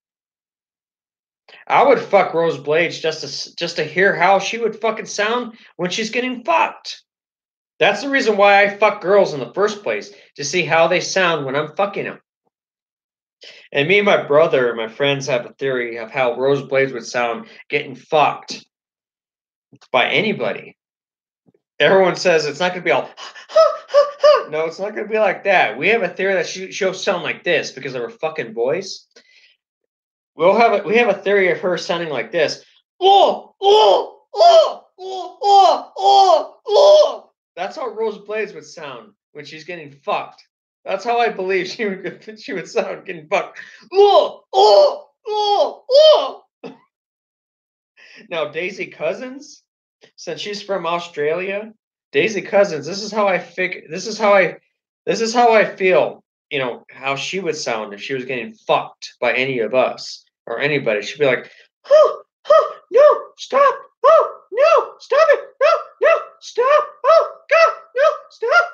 I would fuck Rose Blades just to hear how she would fucking sound when she's getting fucked. That's the reason why I fuck girls in the first place, to see how they sound when I'm fucking them. And me and my brother and my friends have a theory of how Rose Blades would sound getting fucked by anybody. Everyone says it's not going to be all, no, it's not going to be like that. We have a theory that she'll sound like this because of her fucking voice. We have a theory of her sounding like this. Oh, oh, oh, oh, oh, oh, oh. That's how Rose Blades would sound when she's getting fucked. That's how I believe she would sound getting fucked. Oh, oh, oh, oh. Now Daisy Cousins, since she's from Australia, Daisy Cousins. This is how I feel. how she would sound if she was getting fucked by any of us or anybody. She'd be like, "Oh, oh, no, stop! Oh, no, stop it! No, no, stop! Oh, God, no, stop!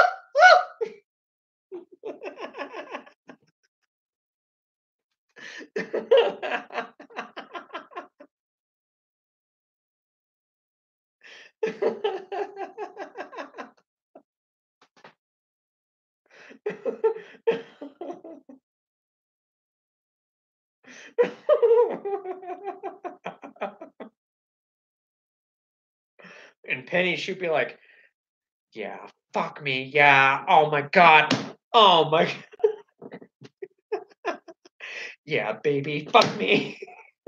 And Penny, she'd be like, "Yeah, fuck me, yeah, oh my God, oh my, yeah, baby, fuck me."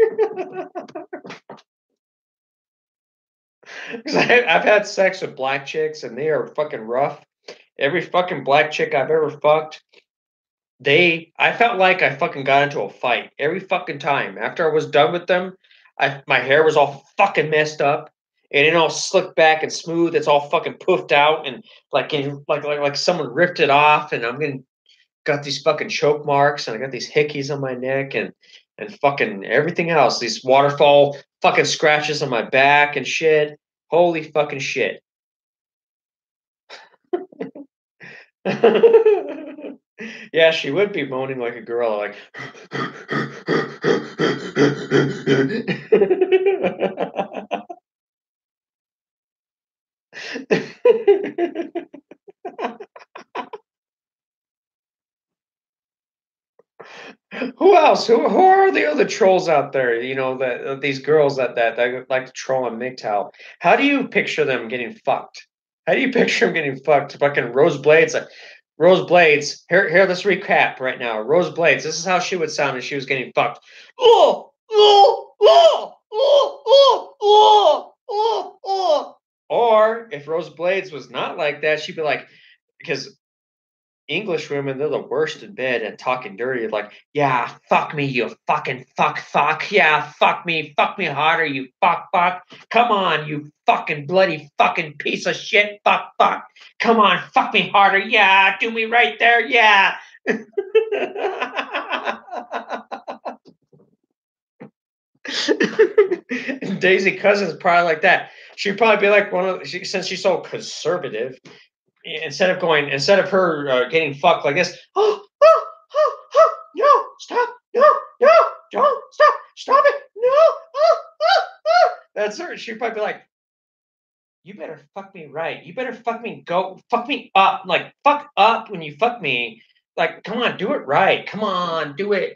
'Cause I've had sex with black chicks and they are fucking rough. Every fucking black chick I've ever fucked, I felt like I fucking got into a fight every fucking time. After I was done with them, my hair was all fucking messed up. It ain't all slicked back and smooth. It's all fucking poofed out and like someone ripped it off. And got these fucking choke marks and I got these hickeys on my neck and fucking everything else. These waterfall fucking scratches on my back and shit. Holy fucking shit. Yeah, she would be moaning like a gorilla, like. Who else? Who are the other trolls out there? That these girls that like to troll on MGTOW. How do you picture them getting fucked? How do you picture them getting fucked? Fucking Rose Blades. Rose Blades. Here, let's recap right now. Rose Blades. This is how she would sound if she was getting fucked. Oh, oh, oh, oh, oh, oh, oh, oh. Or if Rose Blades was not like that, she'd be like, because English women, they're the worst in bed and talking dirty. Like, yeah, fuck me, you fucking fuck. Yeah, fuck me harder, you fuck. Come on, you fucking bloody fucking piece of shit, fuck. Come on, fuck me harder. Yeah, do me right there. Yeah. Daisy Cousins probably like that. She'd probably be like since she's so conservative. Instead of her getting fucked like this, no, stop, no, don't stop it, no, That's her. She'd probably be like, you better fuck me right. You better fuck me up, like fuck up when you fuck me. Like, come on, do it right. Come on, do it.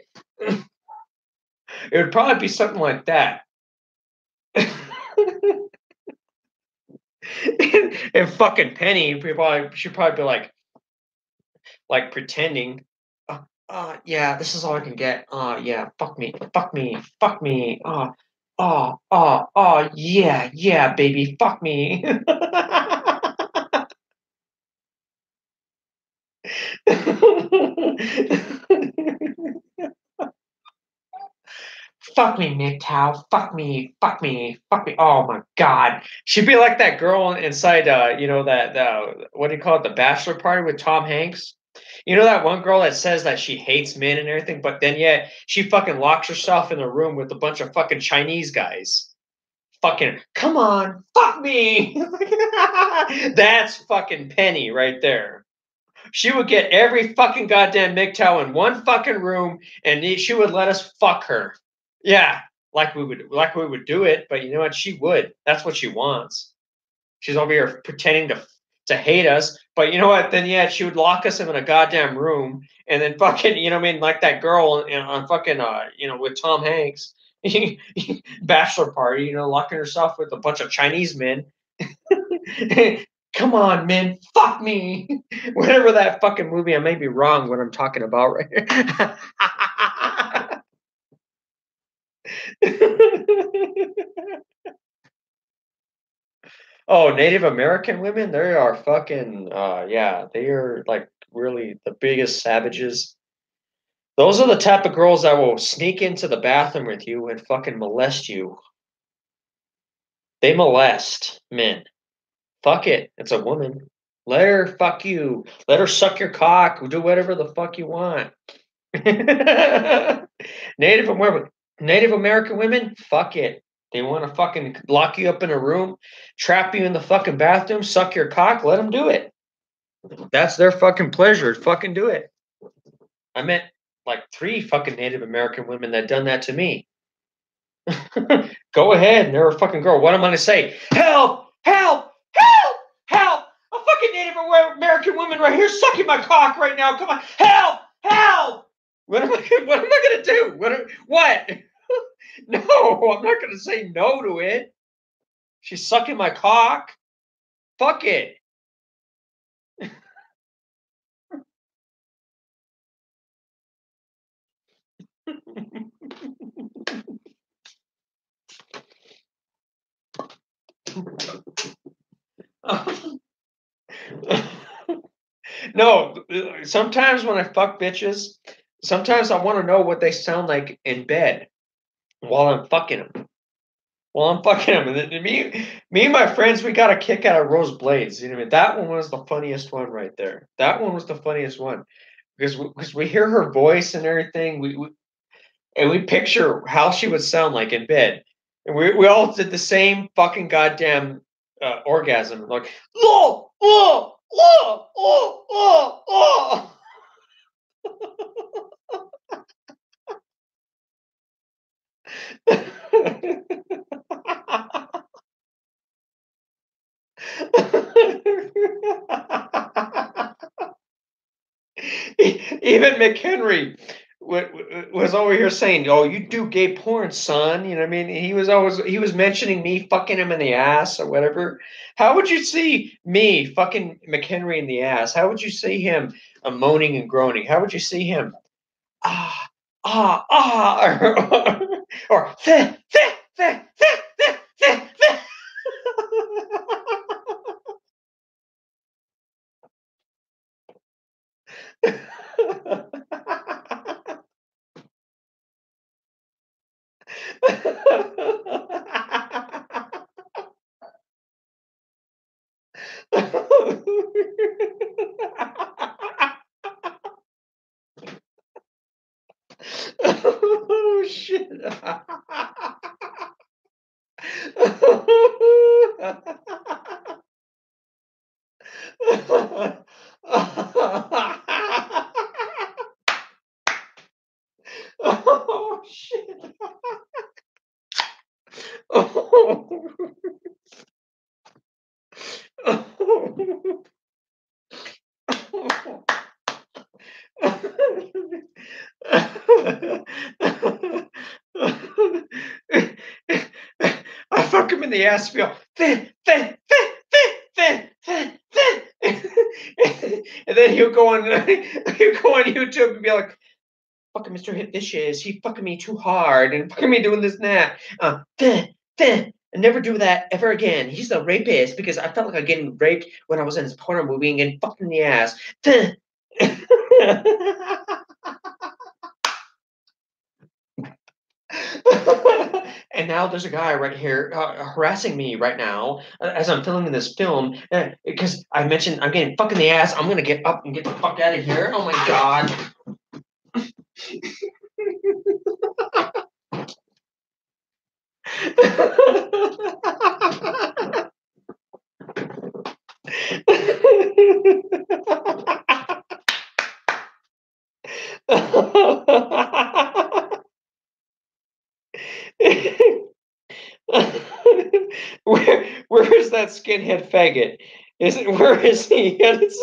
It would probably be something like that. And fucking Penny, she'd probably be like pretending. Yeah, this is all I can get. Yeah, fuck me. Yeah, baby, fuck me. Fuck me, MGTOW. Fuck me. Oh my God. She'd be like that girl inside, that, what do you call it? The Bachelor Party with Tom Hanks. You know that one girl that says that she hates men and everything, but then yet she fucking locks herself in a room with a bunch of fucking Chinese guys. Fucking, come on, fuck me. That's fucking Penny right there. She would get every fucking goddamn MGTOW in one fucking room and she would let us fuck her. Yeah, like we would do it, but you know what? She would. That's what she wants. She's over here pretending to hate us, but you know what? Then yeah, she would lock us in a goddamn room, and then fucking, you know what I mean, like that girl on fucking with Tom Hanks, Bachelor Party, locking herself with a bunch of Chinese men. Come on, men, fuck me. Whatever that fucking movie, I may be wrong what I'm talking about right here. Oh, Native American women, they are fucking yeah, they are like really the biggest savages. Those are the type of girls that will sneak into the bathroom with you and fucking molest you. They molest men. Fuck it, it's a woman. Let her fuck you. Let her suck your cock. Do whatever the fuck you want. Native American women, fuck it. They want to fucking lock you up in a room, trap you in the fucking bathroom, suck your cock. Let them do it. That's their fucking pleasure. Fucking do it. I met like 3 fucking Native American women that done that to me. Go ahead, and they're a fucking girl. What am I gonna say? Help! Help! Help! Help! A fucking Native American woman right here sucking my cock right now. Come on, help! Help! What am I gonna do? What? No, I'm not gonna say no to it. She's sucking my cock. Fuck it. No, sometimes when I fuck bitches, sometimes I want to know what they sound like in bed while I'm fucking them. And then me and my friends, we got a kick out of Rose Blades. You know what I mean? That one was the funniest one right there. That one was the funniest one because we hear her voice and everything. We picture how she would sound like in bed, and we all did the same fucking goddamn orgasm, like oh oh oh oh oh oh. Even McHenry was over here saying, "Oh, you do gay porn, son." You know what I mean? He was mentioning me fucking him in the ass or whatever. How would you see me fucking McHenry in the ass? How would you see him moaning and groaning? How would you see him ah or theh, theh, theh, theh, theh, theh, theh. Oh shit. Oh shit. Oh. I fuck him in the ass, feel thin, thin, thin, thin, thin, thin, thin. And then he'll go on YouTube and be like, fucking Mr. Hit Dishes, he fucking me too hard and fucking me doing this and that. Thin, thin. And never do that ever again. He's a rapist because I felt like I was getting raped when I was in his porno movie and getting fucked in the ass. Thin. And now there's a guy right here harassing me right now as I'm filming this film because I mentioned I'm getting fucked in the ass. I'm gonna get up and get the fuck out of here. Oh my god. Where is that skinhead faggot? Where is he?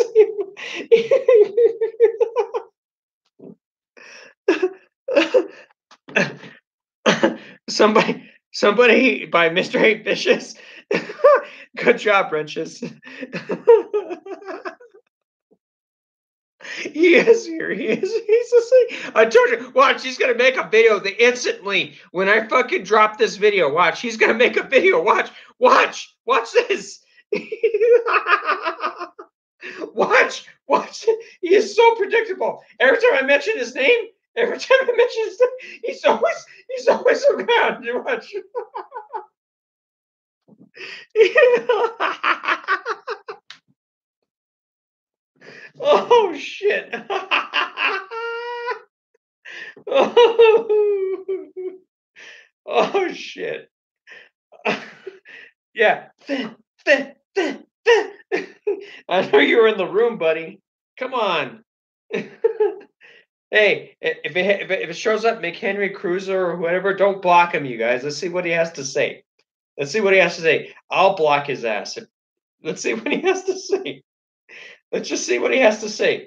Somebody by Mr. Hate Vicious. Good job, Wrenches. He is here. He is. He's asleep. I told you. Watch. He's gonna make a video. Instantly when I fucking drop this video. Watch. He's gonna make a video. Watch. Watch. Watch this. Watch. He is so predictable. Every time I mention his name, he's always around. You watch. Oh shit. Oh shit. Yeah. I know you were in the room, buddy. Come on. Hey, if it shows up McHenry Cruiser or whatever, don't block him, you guys. Let's see what he has to say. Let's see what he has to say. I'll block his ass. Let's see what he has to say. Let's just see what he has to say.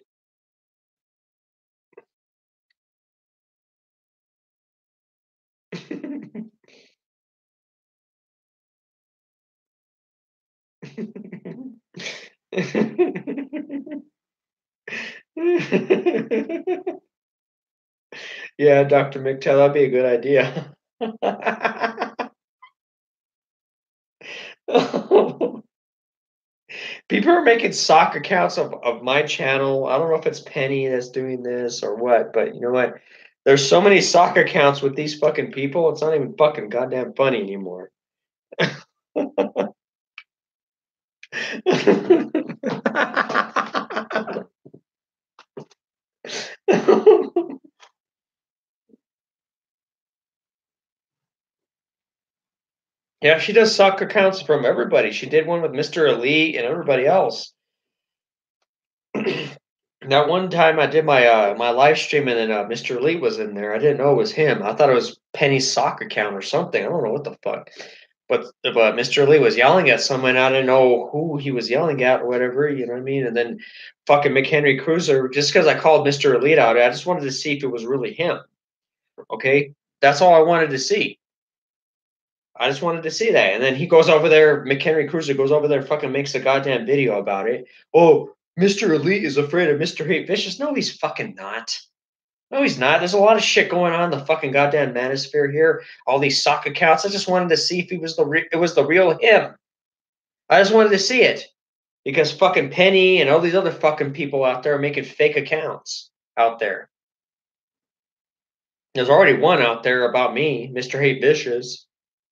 Yeah, Dr. McTell, that'd be a good idea. People are making sock accounts of my channel. I don't know if it's Penny that's doing this or what, but you know what? There's so many sock accounts with these fucking people, it's not even fucking goddamn funny anymore. Yeah, she does sock accounts from everybody. She did one with Mr. Elite and everybody else. That one time I did my live stream and then Mr. Elite was in there. I didn't know it was him. I thought it was Penny's sock account or something. I don't know what the fuck. But Mr. Lee was yelling at someone. I didn't know who he was yelling at or whatever. You know what I mean? And then fucking McHenry Cruiser, just because I called Mr. Elite out, I just wanted to see if it was really him. Okay, that's all I wanted to see. I just wanted to see that. And then he goes over there. McHenry Cruiser goes over there, and fucking makes a goddamn video about it. Oh, Mr. Elite is afraid of Mr. Hate Vicious. No, he's fucking not. No, he's not. There's a lot of shit going on in the fucking goddamn manosphere here. All these sock accounts. I just wanted to see if he was it was the real him. I just wanted to see it because fucking Penny and all these other fucking people out there are making fake accounts out there. There's already one out there about me, Mr. Hate Vicious.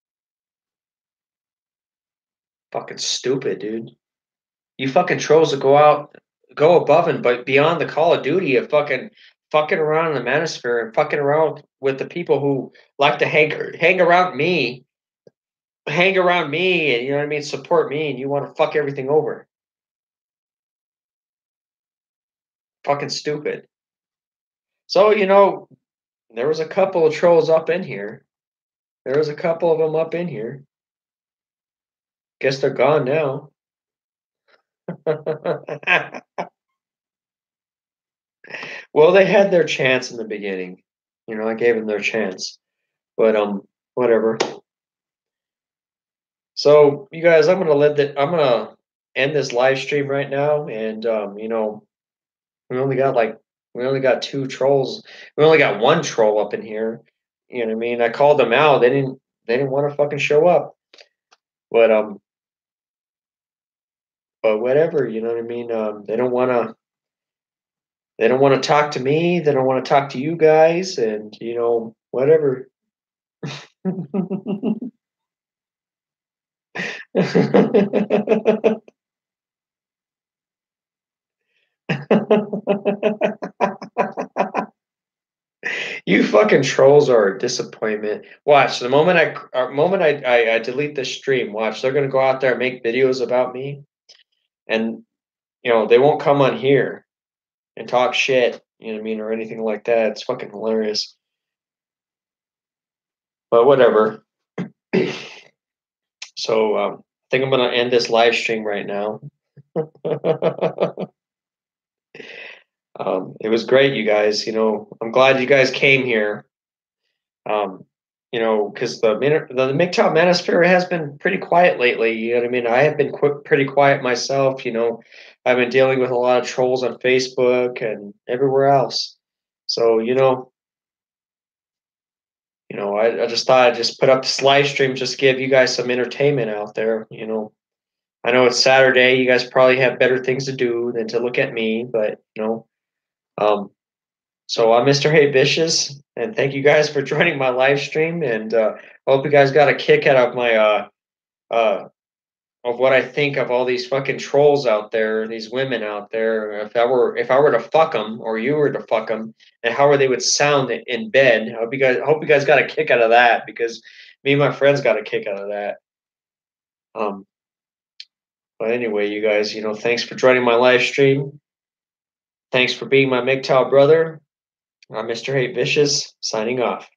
Fucking stupid, dude. You fucking trolls that go above and but beyond the Call of Duty of fucking around in the manosphere and fucking around with the people who like to hang around me, and you know what I mean, support me, and you want to fuck everything over. Fucking stupid. So there was a couple of trolls up in here. There was a couple of them up in here. Guess they're gone now. Well, they had their chance in the beginning. I gave them their chance. But whatever. So you guys, I'm gonna end this live stream right now, and we only got we only got two trolls. We only got one troll up in here. You know what I mean? I called them out. They didn't want to fucking show up. But whatever, you know what I mean? They don't want to talk to me. They don't want to talk to you guys, and whatever. You fucking trolls are a disappointment. Watch the moment I delete this stream. Watch, they're gonna go out there and make videos about me, and they won't come on here and talk shit. You know what I mean, or anything like that. It's fucking hilarious. But whatever. So I think I'm gonna end this live stream right now. It was great, you guys. I'm glad you guys came here. Um, because the MGTOW Manosphere has been pretty quiet lately. You know what I mean? I have been pretty quiet myself. I've been dealing with a lot of trolls on Facebook and everywhere else. So I just thought I'd just put up this live stream, just give you guys some entertainment out there. I know it's Saturday. You guys probably have better things to do than to look at me, but um, so I'm Mr. Hate Vicious, and thank you guys for joining my live stream. And I hope you guys got a kick out of my of what I think of all these fucking trolls out there, these women out there. If I were to fuck them, or you were to fuck them, and how they would sound in bed. I hope you guys got a kick out of that, because me and my friends got a kick out of that. Um, but anyway, you guys, thanks for joining my live stream. Thanks for being my MGTOW brother. I'm Mr. Hate Vicious, signing off.